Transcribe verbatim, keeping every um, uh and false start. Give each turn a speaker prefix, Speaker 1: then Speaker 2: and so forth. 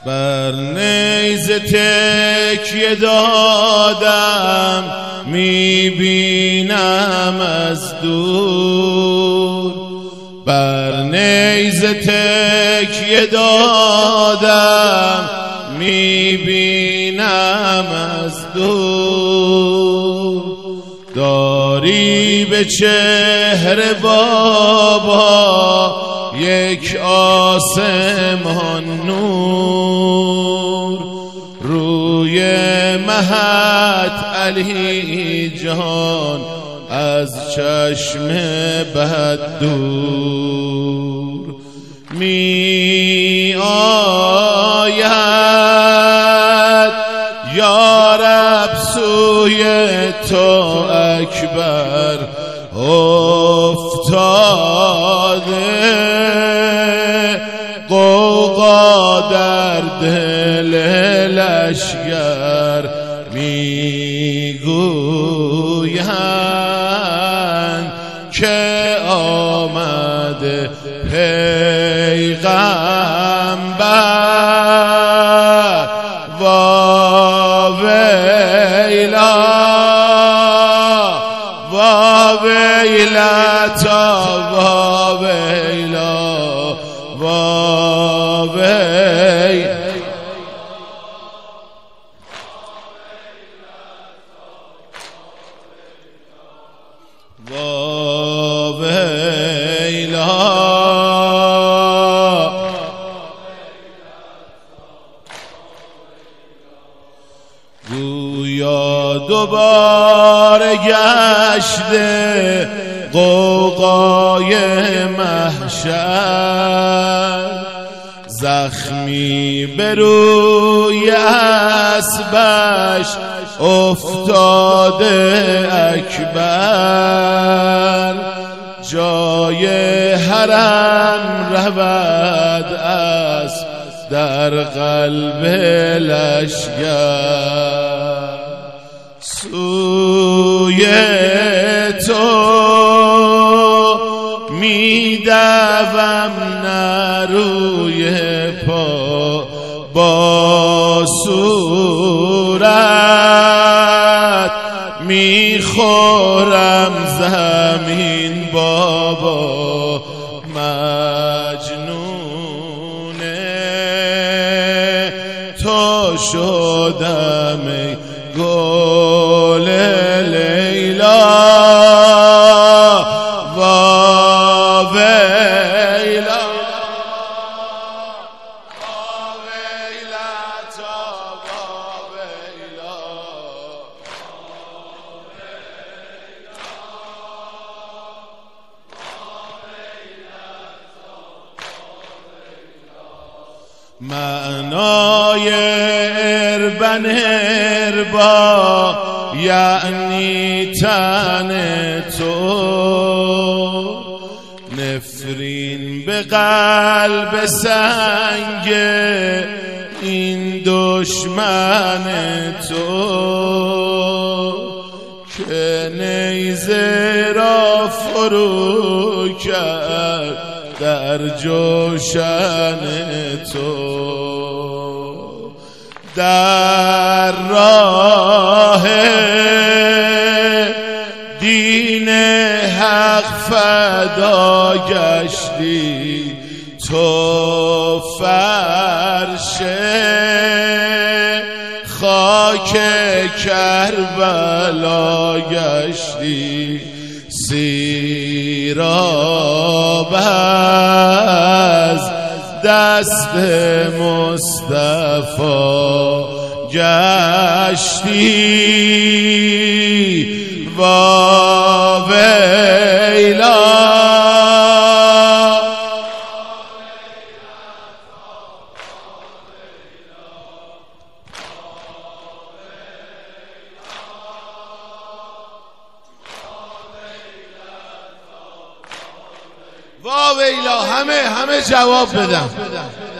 Speaker 1: بر نیزه تکیه دادم میبینم از دور، بر نیزه تکیه دادم میبینم از دور. داری به چهره بابا یک آسمان نور، روی مهد علی جان از چشم بد دور. می آید یا رب سوی تو اکبر افتاده، غوغا در دل لشگر میگویند که آمده پیغمبر. وا ویلا وا ویلتا وا ویلا وا ویلا وا ویلا. گویا دوباره گشته غوغای محشر، زخمی به روی اسبش افتاده اکبر. جای حرم رود اسب در قلب لشگر، سوی تو میدوم نه روی پا با صورت، میخورم زمین بابا مجنونه. تو شدم ای گل لیلا وا ویلا وا ویلتا وا ویلا. معنای اربن اربا یعنی تن تو، نفرین به قلب سنگ این دشمن تو، که نیزه را فرو کرد در جوشن تو. در راه دین حق فدا گشتی تو، فرش خاک کربلا گشتی، سیراب از دست مصطفی گشتی. وا ویلا وا ویلا. همه همه جواب بدن.